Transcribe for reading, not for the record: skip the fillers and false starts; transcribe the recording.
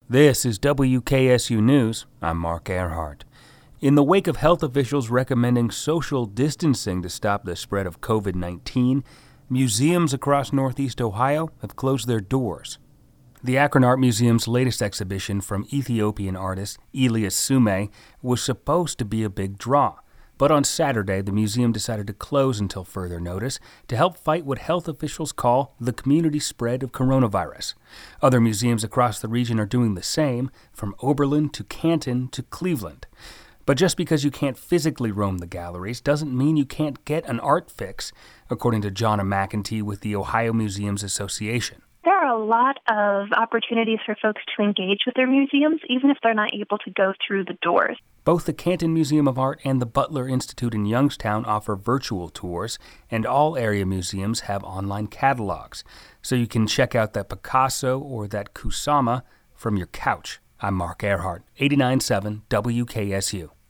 This is WKSU News. I'm Mark Earhart. In the wake of health officials recommending social distancing to stop the spread of COVID-19, museums across Northeast Ohio have closed their doors. The Akron Art Museum's latest exhibition from Ethiopian artist Elias Sume was supposed to be a big draw. But on Saturday, the museum decided to close until further notice to help fight what health officials call the community spread of coronavirus. Other museums across the region are doing the same, from Oberlin to Canton to Cleveland. But just because you can't physically roam the galleries doesn't mean you can't get an art fix, according to Jonna McEntee with the Ohio Museums Association. There are a lot of opportunities for folks to engage with their museums, even if they're not able to go through the doors. Both the Canton Museum of Art and the Butler Institute in Youngstown offer virtual tours, and all area museums have online catalogs, so you can check out that Picasso or that Kusama from your couch. I'm Mark Earhart, 89.7 WKSU.